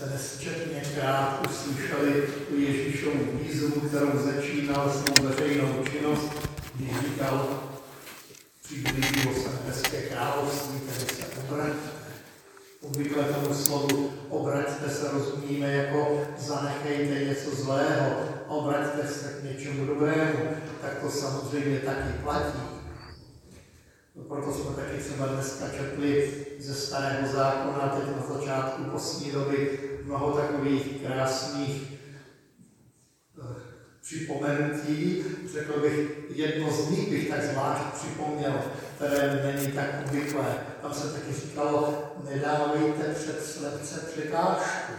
jste nesčetněkrát uslyšeli tu Ježíšovu výzvu, kterou začínal svou veřejnou činnost, když říkal, přiblížilo se nebeské království, tedy se obraťte. Obvykle tomu slovu obraťte se rozumíme jako zanechejte něco zlého, obraťte se k něčemu dobrému, tak to samozřejmě taky platí. Proto jsme taky třeba dneska četli ze Starého zákona, teď na začátku postní doby, mnoho takových krásných připomenutí. Řekl bych, jedno z nich bych tak zvlášť připomněl, které není tak obvyklé. Tam se taky říkalo, nedávejte před slepce překážku.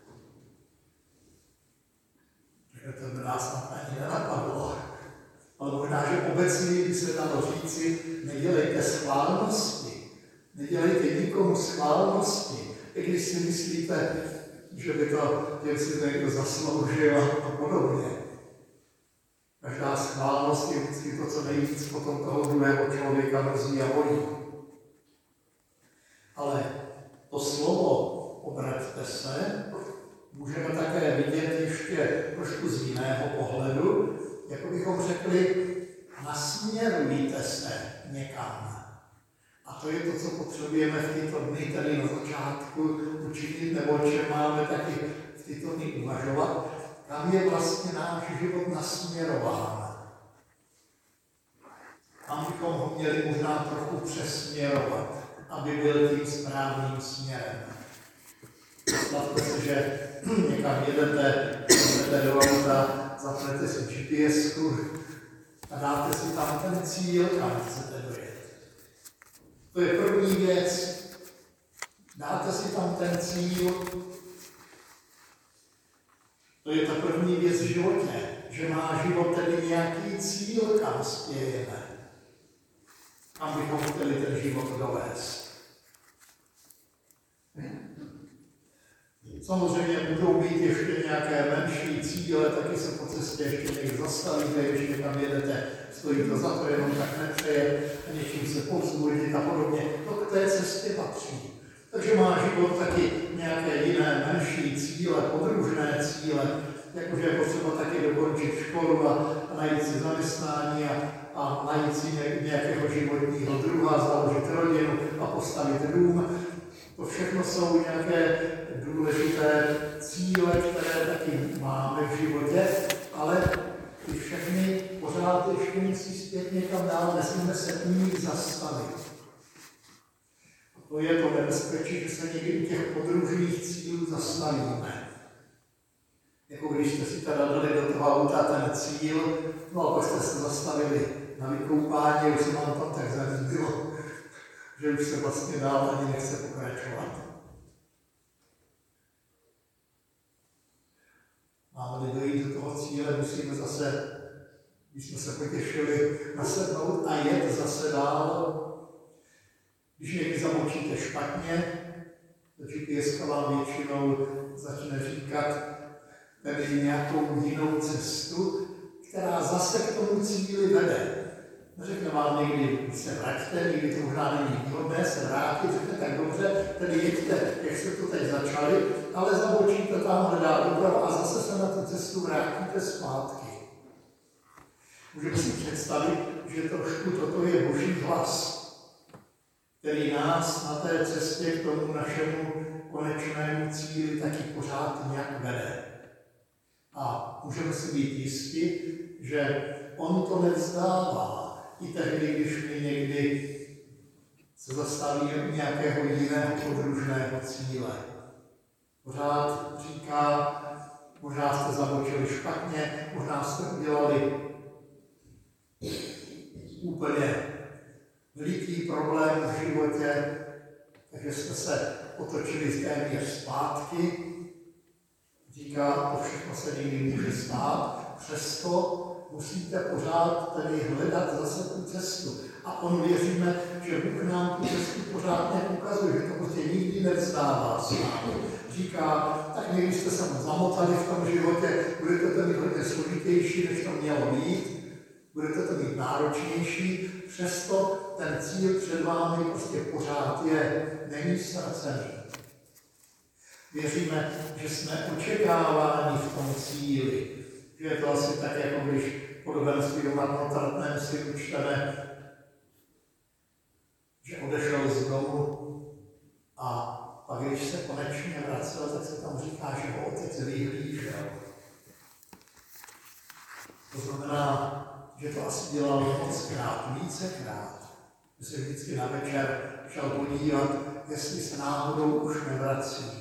To by nás ani nenapadlo. Ale možná, že obecně by se dalo říci, nedělejte schválnosti. Nedělejte nikomu schválnosti, i když si myslíte, že by to si někdo zasloužil a podobně. Každá schválnost je vždycky to, co nejvíc potom toho druhého člověka mrzí a bolí. Ale to slovo obraťte se můžeme také vidět ještě trošku z jiného pohledu, jako bychom řekli, nasměrujte se někam. A to je to, co potřebujeme v tyto dny, tedy na začátku učinit, nebo o čem máme taky v tyto dny uvažovat, kam je vlastně náš život nasměrován. Tam bychom ho měli možná trochu přesměrovat, aby byl tím správným směrem. Představte si, že někam jedete do auta, zapnete si GPS-ku a dáte si tam ten cíl, kam chcete dojet. To je první věc. Dáte si tam ten cíl. To je ta první věc v životě, že má život tedy nějaký cíl, kam spějeme. Kam bychom chtěli ten život dovést. Samozřejmě budou být ještě nějaké menší cíle, taky se po cestě ještě někde zastavíte, když někam jedete, stojí to za to, jenom tak nepřeje a něčím se povzbudit a podobně. To k té cestě patří. Takže má život taky nějaké jiné menší cíle, podružné cíle, jakože je potřeba taky dokončit školu a najít si zaměstnání a najít si nějakého životního druha, založit rodinu a postavit dům. To všechno jsou nějaké důležité cíle, které taky máme v životě, ale ty všechny pořád ještě musí zpět někam dál, nesmíme se u nich zastavit. A to je to nebezpečí, že se někdy u těch podružných cílů zastavíme. Jako když jste si teda dali do toho auta ten cíl, no a pak jste se zastavili na vykoupání, už se vám tam tak zalíbilo, že už se vlastně dál ani nechce pokračovat. Máme-li dojít do toho cíle, musíme zase, když jsme se potěšili, nasednout a jet zase dál. Když někdy zamočíte špatně, GPS vám většinou začne říkat tady nějakou jinou cestu, která zase k tomu cíli vede. Řekne vám někdy, se vraťte, někdy to možná není výhodné se vrátit, řekne tak dobře, tedy jeďte, jak jste to teď začali, ale zabočíte tam dál doprava a zase se na tu cestu vrátíte zpátky. Můžeme si představit, že trošku toto je Boží hlas, který nás na té cestě k tomu našemu konečnému cíli taky pořád nějak vede. A můžeme si být jistí, že on to nevzdává. I tehdy, když my někdy se zastavíme u nějakého jiného podružného cíle. Pořád říká, možná jste zabočili špatně, možná jste udělali úplně veliký problém v životě, takže jste se otočili téměř zpátky. Říká, to všechno se někdy může stát, přesto musíte pořád tedy hledat zase tu cestu. A on věříme, že Bůh nám tu cestu pořád neukazuje, že to prostě nikdy nevzdává s námi. Říká, tak někdy jste se zamotali v tom životě, budete to mít hodně složitější, než to mělo být, budete to mít náročnější, přesto ten cíl před vámi prostě pořád je, není ztracený. Věříme, že jsme očekáváni v tom cíli. Že je to asi tak, jako když podobenství o marnotratném synu čteme, že odešel z domu a pak, když se konečně vracel, tak se tam říká, že ho otec vyhlížel. To znamená, že to asi dělal mockrát, vícekrát. Že se vždycky na večer šel podívat, jestli se náhodou už nevrací.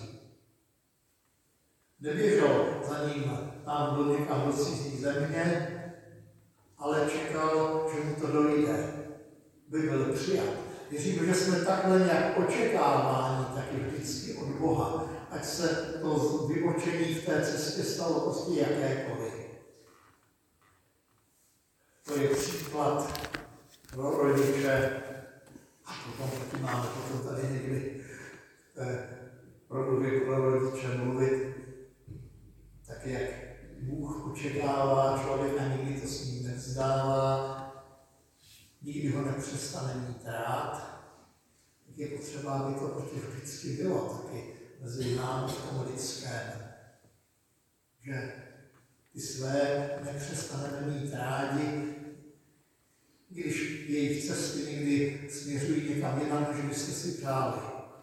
Neběžel za ním tam do někam do cizí země, ale čekal, že mu to dojde, by byl přijat. Věřím, že jsme takhle nějak očekávání taky vždycky od Boha, ať se to vybočení v té cestě stalo prostě jakékoliv. To je příklad pro rodiče, a potom taky máme potom tady někdy pro rodiče mluvit, tak jak Bůh očekává člověka, nikdy to s ním nevzdává, nikdy ho nepřestane mít rád, tak je potřeba, aby to prostě vždycky bylo taky mezi námi v tom lidském. Že ty své nepřestaneme mít rádi, když jejich cesty někdy směřují někam jinam, než byste si přáli.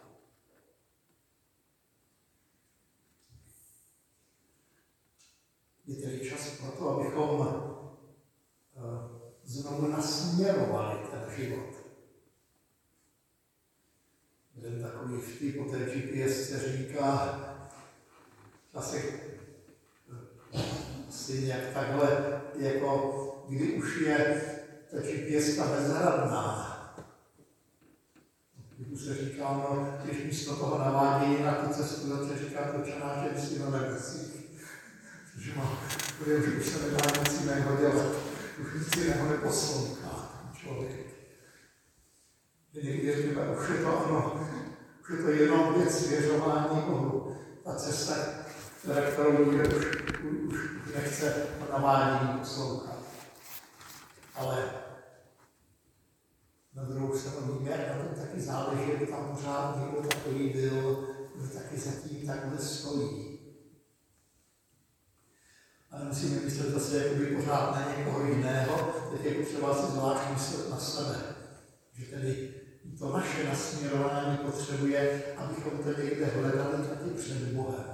Je tedy čas pro to, abychom znovu nasměrovali ten život. Jeden takový vtip o té GPS se říká, asi nějak takhle, jako kdy už je ta GPS bezradná. Když se říká, no, když místo toho navádějí na tu cestu, tak se říká to čanáče vysí na nebesích. Protože už se nedá nic jiného dělat. Už nic jiného neposlouchá člověk. Že někdy říkáme, už je to ano, už je to jenom věc svěřování Bohu. Ta cesta, kterou už nechce navádění poslouchat. Ale na druhou stranu víme, jak na tom taky záleží, aby tam pořád někdo takový byl, kdo taky zatím takhle stojí. A nemusíme myslet zase jakoby pořád na někoho jiného, teď je potřeba si zvlášť myslet na sebe. Že tedy to naše nasměrování potřebuje, abychom to někde hledali taky před Bohem.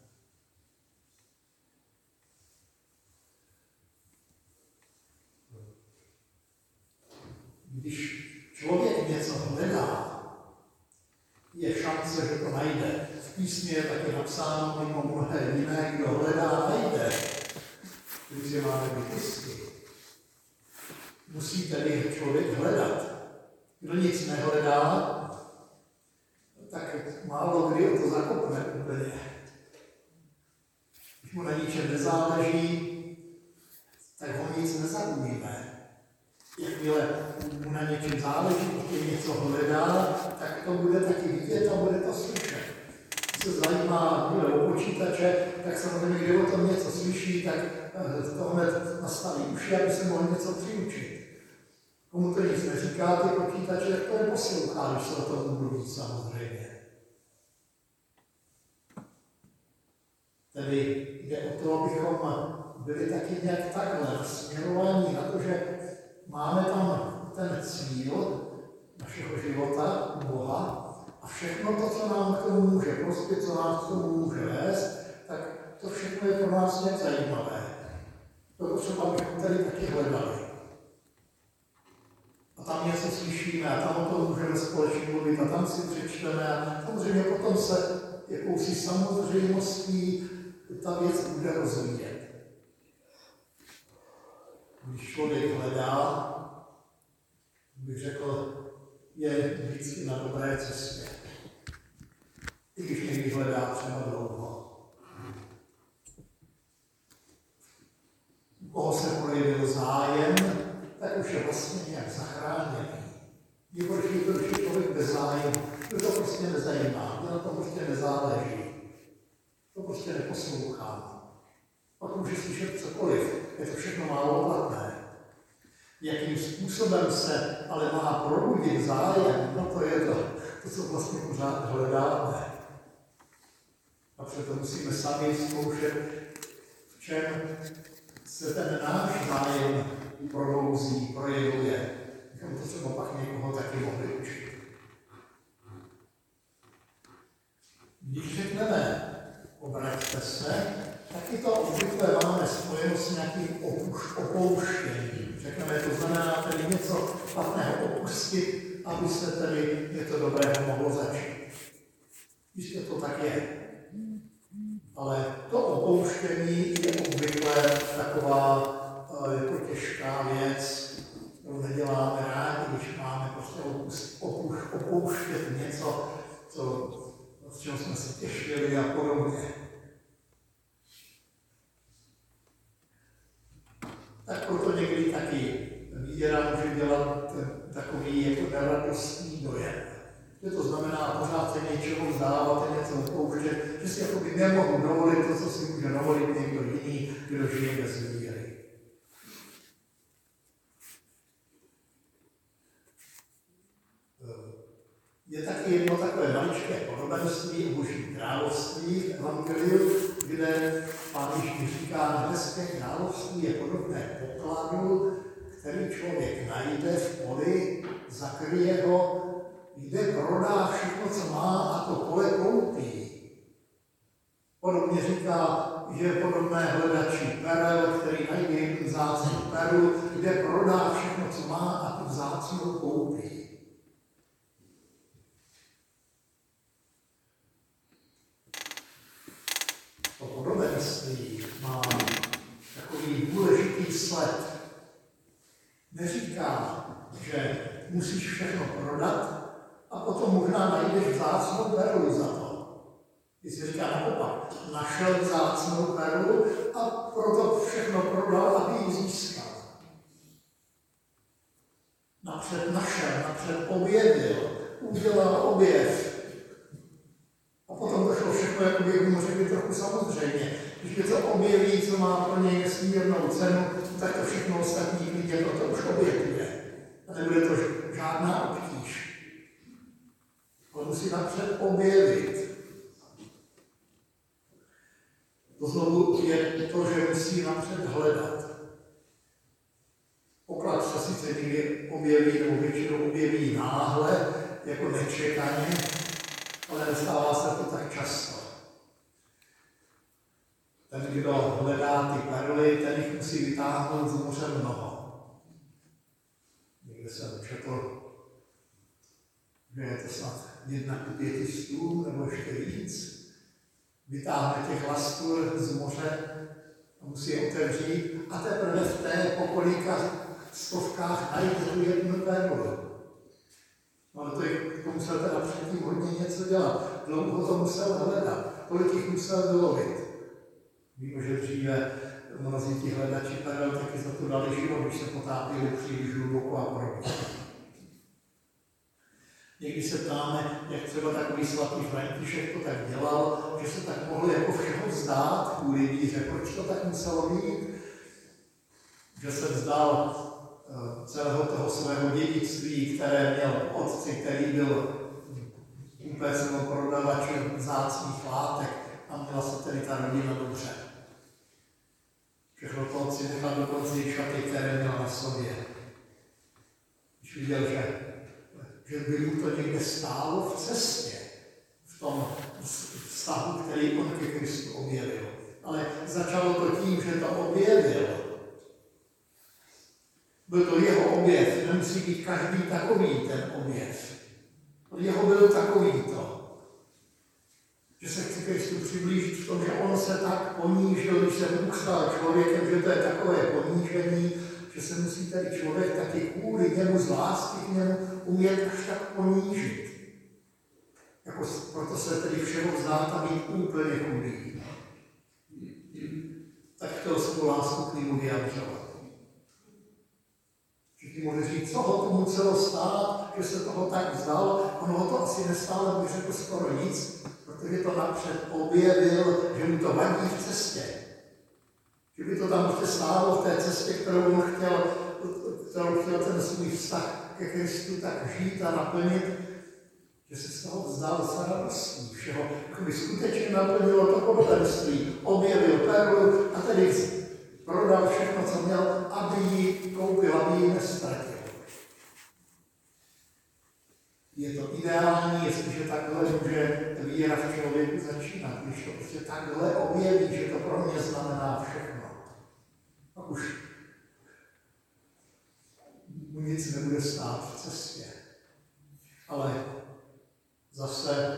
Když člověk něco hledá, je šance, že to najde. V písmě je taky napsáno mimo mnohé jiné, kdo hledá, najde. Když je máme být jistý. Musí tedy člověk hledat. Kdo nic nehledá, tak málo kdy o to zakopne úplně. Když mu na ničem nezáleží, tak ho nic nezaujíme. Jakmile mu na něčem záleží, pokud něco hledá, tak to bude taky vidět a bude to slyšet. Když se zajímá o počítače, tak samozřejmě, když o tom něco slyší, tak to hned nastaví uši, aby se mohl něco přiučit. Komu to nic neříká, ty počítače, tak to neposlouchá, když se o tom mluví samozřejmě. Tedy jde o to, abychom byli taky nějak takhle nasměrovaní na to, že máme tam ten cíl našeho života, Boha, a všechno to, co nám k tomu může prospět, co nám k tomu může vést, tak to všechno je pro nás nějak zajímavé. To potřeba, abychom tady taky hledali. A tam něco slyšíme a tam o tom můžeme společně mluvit a tam si přečteme a samozřejmě potom se jakousi samozřejmostí ta věc bude rozvíjet. Když člověk hledá, bych řekl, je vždycky na dobré cestě. I když někdy hledá třeba dlouho. U koho se projevil zájem, tak už je vlastně nějak zachráněný. Když je člověk bez zájmu, to prostě nezajímá, to na to prostě nezáleží. To prostě neposlouchá. Pak může slyšet cokoliv, je to všechno málo platné. Jakým způsobem se ale má probudit zájem, no to je to co vlastně pořád hledáme. protože to musíme sami zkoušet, v čem se ten náš zájem probouzí, projevuje. Bychom to třeba pak někoho taky mohli učit. Když řekneme obraťte se, taky to obvykle máme spojeno s nějakým opouštěním. Řekneme, to znamená tedy něco špatného opustit, aby se tedy něco dobrého mohlo začít. Jistě to tak je. Ale to opouštění je obvykle taková jako těžká věc, kterou neděláme rádi, když máme prostě opouštět něco, z čeho jsme se těšili a podobně. Tak proto někdy taky víra může dělat takový jako neradostný dojem. Že to znamená pořád se něčeho vzdávat a něco opouštět, že si jakoby nemohu dovolit to, co si může dovolit někdo jiný, kdo žije bez víry. Je taky jedno takové maličké podobenství o Božím království v Evangeliu, kde Pán Ježíš říká, nebeské království je podobné pokladu, který člověk najde v poli, zakryje ho, jde, prodá všechno, co má a to pole koupí. Podobně říká, že je podobné hledači perel, který najde jednu vzácnou perlu, jde, prodá všechno, co má a tu vzácnou koupí. To podobenství má takový důležitý sled. Neříká, že musíš všechno prodat a potom možná najdeš vzácnou perlu za to. Když se říká naopak, našel vzácnou perlu a proto všechno prodal, aby ji získal. Napřed našel, napřed objevil, udělal objev. A potom to šlo všechno, jako by mu řekli trochu samozřejmě. Když něco objeví, co má pro něj nesmírnou cenu, tak to všechno ostatní vidět, to už objevuje. A nebude to žádná obtíž. Ale musí napřed objevit. To znovu je to, že musí napřed hledat. Poklad se sice někdy objeví, nebo většinou objeví náhle, jako nečekaně, ale nestává se to tak často. Ten, kdo hledá ty perly, ten jich musí vytáhnout z moře mnoho. Někde jsem četl, že je to snad 1:500 nebo ještě víc. Vytáhne těch lastur z moře a musí je otevřít a teprve v té po kolika stovkách najít tu jednu perlu. Ale to musel teda předtím hodně něco dělat. Dlouho to musel hledat, kolik jich musel vylovit. Víme, že dříve mnozí ti hledači perel taky za to dali život, když se potápěli příliš hluboko a podobně. Někdy se ptáme, jak třeba takový svatý František to tak dělal, že se tak mohl jako všeho vzdát kvůli víře. Proč to tak muselo být? Že se vzdal celého toho svého dědictví, které měl otci, který byl kupec nebo prodavačem vzácných látek a měla se tedy ta rodina dobře. Všechno to otci nechal dokonce i šaty, které měl na sobě. Když viděl, že by mu to někde stálo v cestě, v tom vztahu, který on ke Kristu objevil. Ale začalo to tím, že to objevil. Byl to jeho objev, nemusí být každý takový ten objev. Jeho byl takovýto. Že se chce Kristu přiblížit v tom, že on se tak ponížil, když se Bůh stal člověkem, že to je takové ponížení, že se musí tady člověk taky kvůli němu, z lásky k němu, umět až tak ponížit. Jako proto se tedy všeho vzdát a být úplně chudý. Tak chtěl svou lásku k němu vyjadřovat. Všichni mohli říct, co ho to muselo stát, že se toho tak vzdal, ono ho to asi nestálo, bych řekl skoro nic, protože to napřed objevil, že mu to vadí v cestě. Že by to tam prostě stálo v té cestě, kterou on chtěl ten svůj vztah ke Kristu tak žít a naplnit, že se z toho vzdal s radostí všeho, jakoby skutečně naplnilo to podobenství, objevil perlu a tedy prodal všechno, co měl, aby ji koupil, aby ji nestratil. Je to ideální, jestliže takhle může víra v člověku začínat, když to prostě takhle objeví, že to pro mě znamená všechno. Pak už mu nic nebude stát v cestě. Ale zase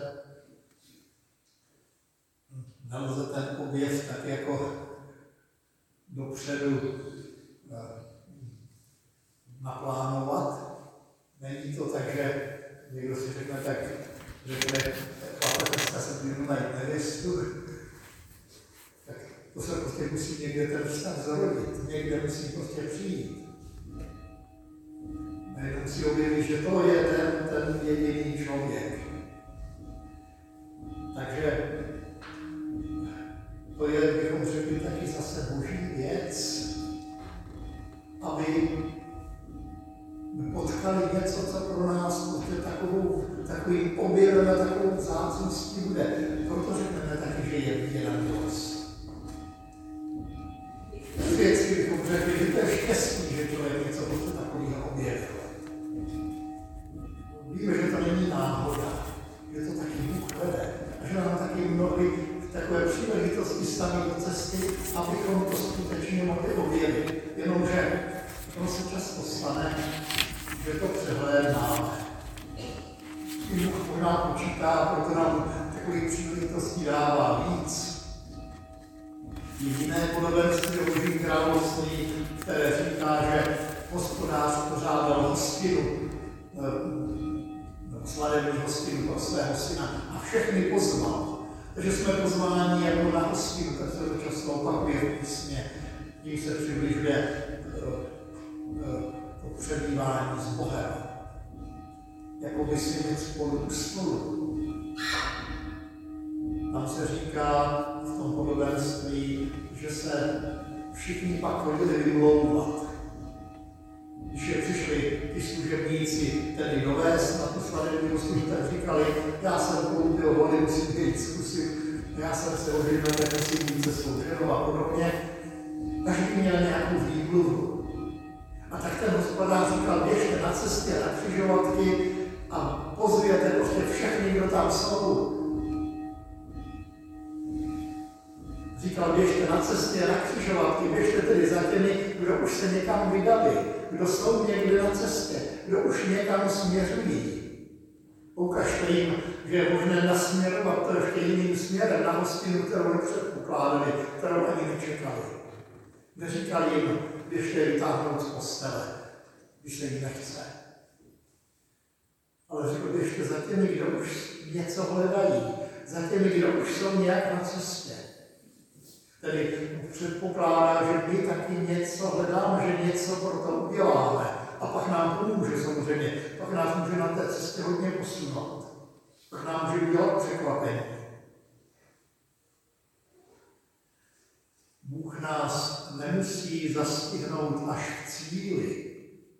nelze ten objev tak jako dopředu naplánovat. Není to tak, že někdo si řekne, tak řekne, chlape, dneska se budu najít nevěstu. Tak to se prostě musí někde ten vztah zarodit, někde musí prostě přijít. Najednou si objevit, že to je ten jediný člověk. Takže to je, bychom řekli, taky zase boží věc, aby potkali něco, co pro nás takovým objevem a takovou vzácností bude. Proto řekneme taky, že je víra milost. Věci bychom řekli, že to je štěstí, že člověk něco takového objevil. Víme, že to není náhoda, že to taky Bůh vede a že nám taky mnohdy takové příležitosti staví do cesty, abychom to skutečně mohli objevit. Jenomže ono se často stane, že to přehlédnáme. Bůh možná počítá, proto nám takových příležitostí dává víc. Jiné podobenství o Božím království, které říká, že hospodář pořádal hostinu, slavební hostinu pro svého syna a všechny pozval. Takže jsme pozváni jako na hostinu, tak se to často opakuje v písmě. Tím se přibližuje to přebývání s Bohem. Jako by si být spolu u stolu. Tam se říká v tom podobenství, že se všichni pak chodili vymlouvat. Když je přišli ty služebníci tedy dovést na tu slavební hostinu, tak říkali, já jsem koupil vody, musím jít zkusit, já jsem se oženil, tak musím jít se svou ženou a podobně. Každý měl nějakou výmluvu. A tak ten hospodář říkal, běžte na cestě, na křižovatky a pozvěte prostě všechny, kdo tam jsou. Říkal, běžte na cestě, na křižovatky, běžte tedy za těmi, kdo už se někam vydali, kdo jsou někde na cestě, kdo už někam směřují. Ukažte jim, že je možné nasměrovat to ještě jiným směrem na hostinu, kterou nepředpokládali, kterou ani nečekali. Neříkal jim, běžte ji vytáhnout z postele, když se jí nechce. Ale řekl, běžte za těmi, kdo už něco hledají, za těmi, kdo už jsou nějak na cestě. Tedy předpokládá, že my taky něco hledáme, že něco pro to uděláme. A pak nám pomůže samozřejmě, pak nás může na té cestě hodně posunout. Pak nám může udělat překvapení. Bůh nás nemusí zastihnout až v cíli,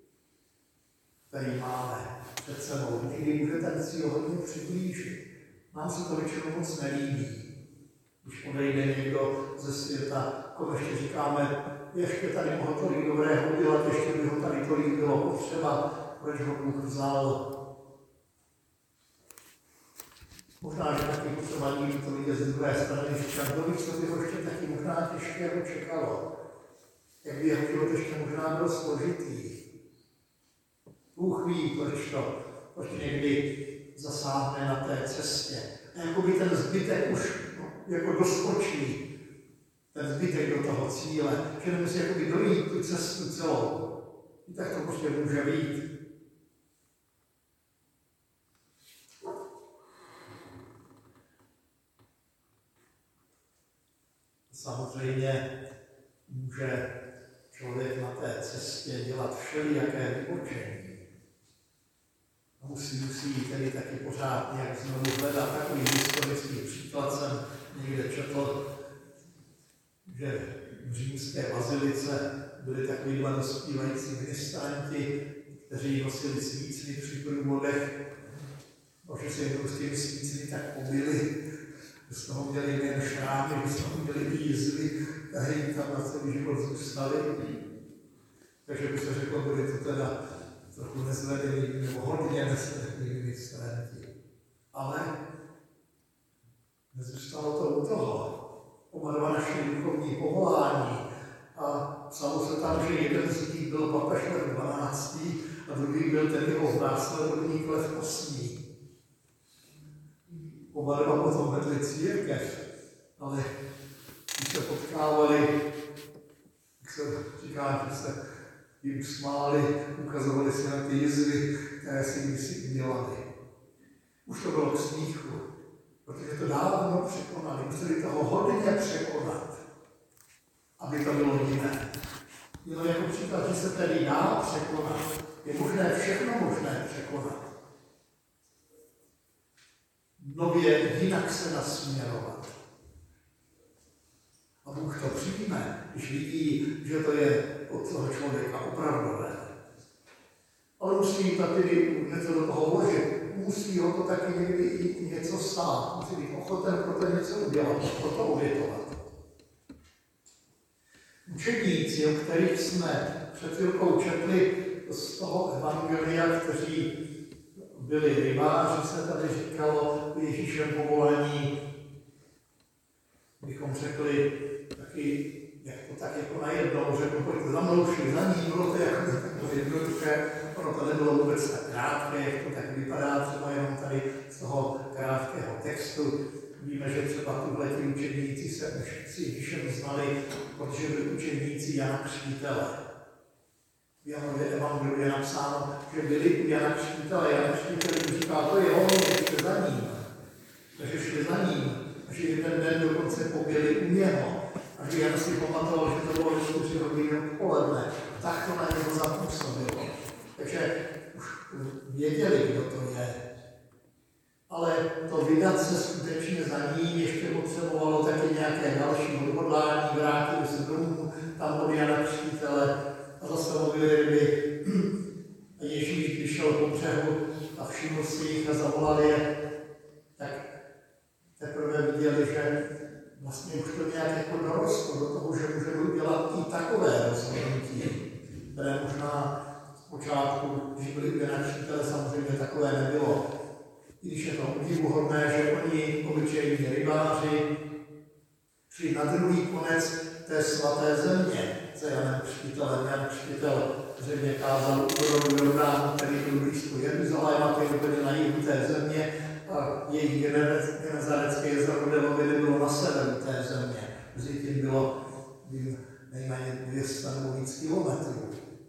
který máme před sebou. Někdy může ten cíl hodně přiblížit. Nám se to většinou moc nelíbí. Když odejde někdo ze světa, komu ještě říkáme, ještě tady mohl tolik dobrého udělat, ještě by ho tady tolik bylo potřeba, proč ho Bůh vzal. Možná, že taky potřeba někdy to vidět z druhé strany, říkat, kdo ví, co by ho ještě taky možná těžkého čekalo. Jak by jeho život ještě možná byl složitý. Bůh ví, proč někdy zasáhne na té cestě. A jakoby ten zbytek už jako doskočí, ten zbytek do toho cíle, že nemusí jakoby dojít tu cestu celou. I tak to prostě může být. Samozřejmě může člověk na té cestě dělat všelijaké vybočení. Musí tedy taky pořád nějak znovu hledat. Takový historický příklad jsem někde četl, že v římské bazilice byli takový dva dospívající ministranti, kteří nosili svícny při průvodech. že se jednou s těmi svícny tak pobili, že z toho měli nejen šrámy, že z toho měli jízvy, a jim tam na celý život zůstali. Takže by se řeklo, byli to teda trochu nezvedený, nebo hodně nezvedený ministranti. Ale nezůstalo to u toho. Oba dva našli duchovní povolání a psalo se tam, že jeden z nich byl papež Lev 12. a druhý byl ten jeho následovník Lev 8. Oba dva potom vedli církev, ale když se potkávali, jak se říká, že se jim smáli, ukazovali se na ty jizvy, které si kdysi udělali. Už to bylo k smíchu, protože to dávno překonali, museli toho hodně překonat, aby to bylo jiné. Jenom jako příklad, že se tedy dá překonat, je možné všechno možné překonat. Nově jinak se nasměrovat. A Bůh to přijme, když vidí, že to je od toho člověka opravdové. Ale musí taky něco do toho vložit. Musí ho to taky někdy i něco stát. Musí být ochoten pro to něco udělat, pro to obětovat. Učedníci, o kterých jsme před chvilkou četli z toho evangelia, kteří byli rybáři, se tady říkalo v Ježíšem povolání, bychom řekli taky, jak to tak jako najednou řekl, pojďte za mnou, šli za ním, bylo to jako jednoduché, ono to nebylo vůbec tak krátké, jak to tak vypadá, třeba jenom tady z toho krátkého textu. Víme, že třeba tuhle ti učedníci se už s Ježíšem znali, protože byli učedníci Jana Křtitele. V Janově evangeliu je napsáno, že byli u Jana Křtitele. Jan Křtitel říká, to je on, šli za ním. Takže šli za ním. A že jeden den dokonce poběli u něho. A že Jan si pamatoval, že to bylo ve 4 hodiny odpoledne. Tak to na něho zapůsobilo. Takže už věděli, kdo to je. Ale to vydat se skutečně za ním ještě potřebovalo taky nějaké další odhodlání, vrátili se domů, tam od Jana Křtitele a zastavili ryby. A Ježíš vyšel po břehu a všiml si jich a zavolal je, tak teprve viděli, že vlastně už to nějak jako dorostlo do toho, že můžeme udělat i takové rozhodnutí, které možná zpočátku, když byli u Jana Křtitele, samozřejmě takové nebylo. I když je to obdivuhodné, že oni, obyčejní rybáři, šli na druhý konec té svaté země za Janem Křtitelem. Jan Křtitel zřejmě kázal u Jordánu, který byl blízko Jeruzaléma, který byl na jihu té země, a jejich Genezarecké jezero Galileji bylo na severu té země. Mezi tím bylo nejméně 200 nebo víc kilometrů.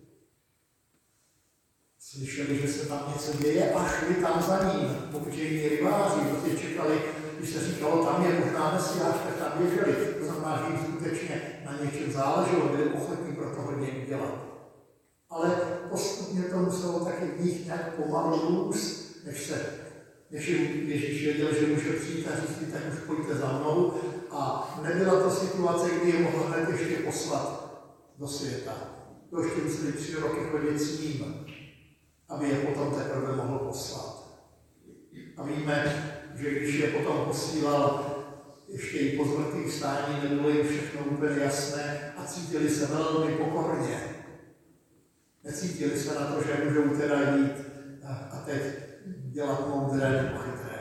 Slyšeli, že se tam něco děje a šli tam za ním. Obyčejní rybáři, protože čekali, když se říkalo, tam je možná Mesiáš, tak tam běželi. To znamená, že jim skutečně na něčem záleželo, byli ochotní pro to hodně udělat. Ale postupně to muselo taky v nich nějak pomalu růst, než Ježíš věděl, že může přijít a říct, tak už pojďte za mnou. A nebyla to situace, kdy je mohl hned ještě poslat do světa. To ještě museli 3 roky chodit s ním, aby je potom teprve mohl poslat. A víme, že když je potom posílal, ještě i po zmrtvých stání, nebylo jim všechno úplně jasné a cítili se velmi pokorně. Necítili se na to, že můžou teda jít a teď dělat moudré nebo chytré.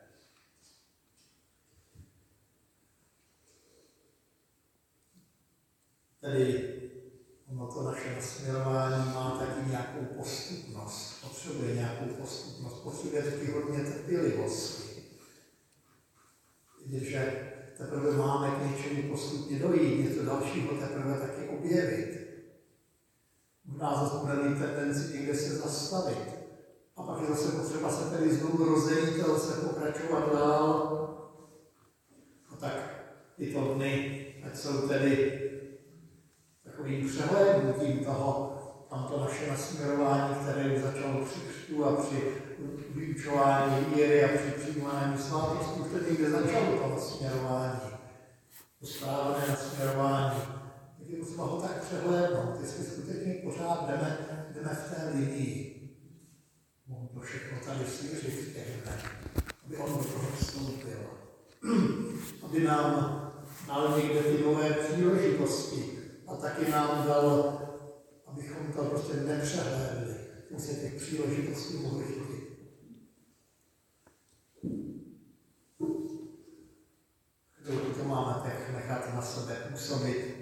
Tedy to naše nasměrování má taky nějakou postupnost, potřebuje nějakou postupnost, potřebuje taky hodně trpělivosti. Že teprve máme k něčemu postupně dojít, něco dalšího teprve taky objevit. Možná zase budeme mít tendenci někde se zastavit. A pak je zase potřeba se tedy znovu rozejít a zase pokračovat dál. A tak tyto dny, ať jsou tedy takovým přehlédnutím toho, tamto naše nasměrování, které začalo při křtu a při vyučování víry a při přijímání svátosti, už tedy někde začalo to nasměrování, to správné nasměrování. Tak je potřeba ho tak přehlédnout, jestli skutečně pořád jdeme v té linii. Mohu to všechno tady svěřit v těch dnech. by nám dal někde ty nové příležitosti a taky nám dal, abychom to prostě nepřehlédli, abychom se těch příležitostí mohli chytit. Chvilku to máme tak nechat na sebe působit.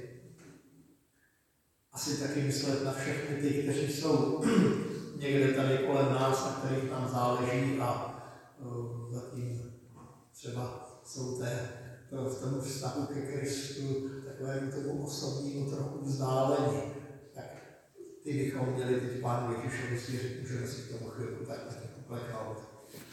Asi taky myslet na všechny ty, kteří jsou někde tady kolem nás, na kterých nám záleží a zatím třeba jsou v tom vztahu ke Kristu takovému tomu osobnímu trochu vzdálení. Tak ty bychom měli teď Pánu Ježíšovi svěřit, můžeme si k tomu chvilku tak pokleknout.